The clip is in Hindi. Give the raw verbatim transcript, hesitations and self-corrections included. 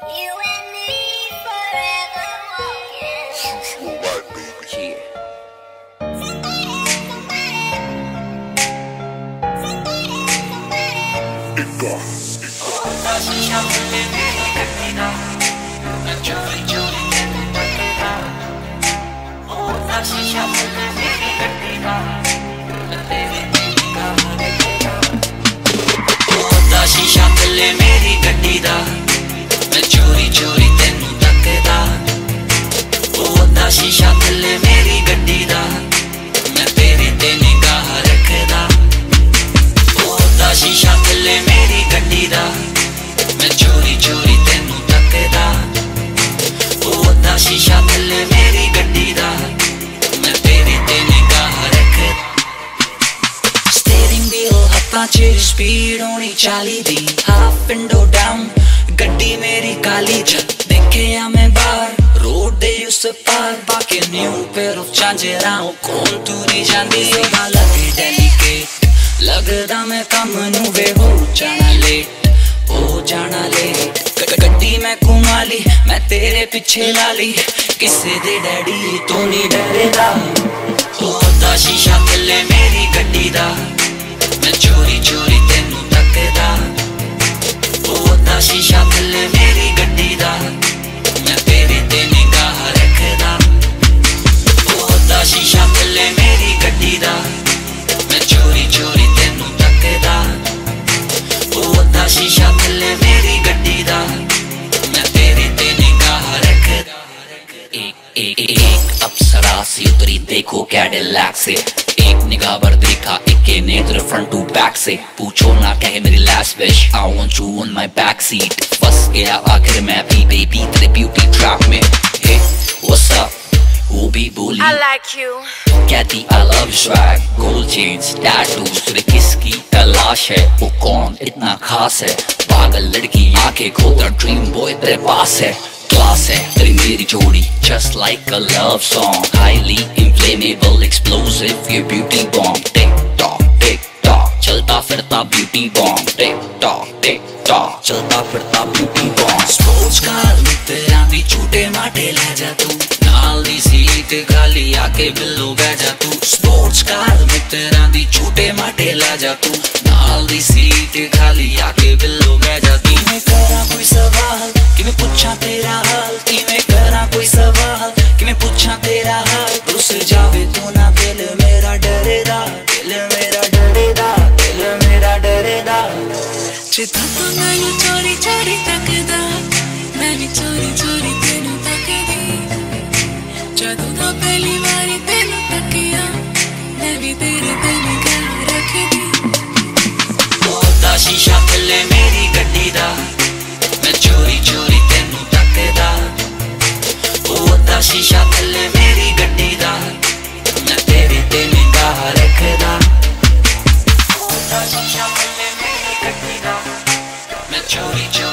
You and me forever walking. Alright, baby. Yeah. Ika, शीशा थल्ले मेरी गड्डी दा मैं चोरी चोरी तेनू तकदा ओदा शीशा थल्ले मेरी गड्डी दा मैं तेरे ते निगाह रखदा ओदा शीशा थल्ले मेरी गड्डी दा मैं चोरी चोरी तेनू तकदा ओदा शीशा थल्ले मेरी गड्डी दा मैं तेरे ते निगाह रखदा स्टीयरिंग व्हील हत्थां च स्पीड होनी चाली दी हाफ विंडो डाउन गड्डी मेरी काली च देखे या मैं बाहर रोड दे उस पार बाके न्यू पेयर ऑफ झांजरां कौन तुरी जांदी है लगे डेलीकेट लगदा मैं कम नू वे हो जाना लेट हो जाना लेट गड्डी मैं घुमाली मैं तेरे पीछे लाली किसे दे डैडी तो नहीं डरेदा ओदा शीशा थल्ले मेरी गड्डी दा मैं चोरी चोरी तेनू तकदा ओदा शीशा थल्ले मेरी गड्डी दा मैं तेरे ते निगाह रखदा ओदा शीशा थल्ले मेरी गड्डी दा मैं चोरी चोरी तेनू तकदा ओदा शीशा थल्ले मेरी गड्डी दा मैं तेरे ते निगाह रखदा एक एक एक अप्सरा सी उतरी देखो कैडिलैक से एक निगाह भर देखा एक के नेत्र फ्रंट टू बैक से पूछो ना कहे मेरी last wish I want you on my back seat फंस गया आखिर मैं भी बेबी तेरे ब्यूटी ट्रैप में हे व्हाट्स अप वो भी बोली I like you. कहती I love you swag gold chains tattoos तुझे किसकी तलाश है वो कौन इतना खास है पागल लड़की आंखें खोलकर ड्रीम बॉय तेरे पास है क्लास है तेरी मेरी जोड़ी just like a love song highly inflammable explosive ये beauty bomb tick tock tick tock चलता फिरता beauty bomb tick tock tick tock चलता फिरता beauty bomb sports car में तेरा भी छूटे माटे ले जा तू नाल दी सीट खाली आके बिल्लो बह जा तू sports car में तेरा भी छूटे माटे ले जा तू नाल दी सीट खाली आके बिल्लो बह जा तू मैं करा कोई सवाल कि मैं पूछा तेरा हाल कि मैं करा कोई सवाल कि मैं पूछा तेरा हाल रुस जावे तू ना दिल मेरा डरेदा दिल मेरा डरेदा दिल मेरा डरेदा चिता तो मैनू चोरी चोरी तकदा मैं भी चोरी चोरी तेनू तकदी जदों दा पहली वारी तेनू तकिया मैं भी तेरे ते निगाह रखदी ओदा शीशा थल्ले मेरी गड्डी दा मैं चोरी चोरी तेनू तकदा ओदा शीशा थल्ले मेरी गड्डी दा मैं तेरे ते निगाह रखदा ओदा शीशा थल्ले मेरी गड्डी दा मैं चोरी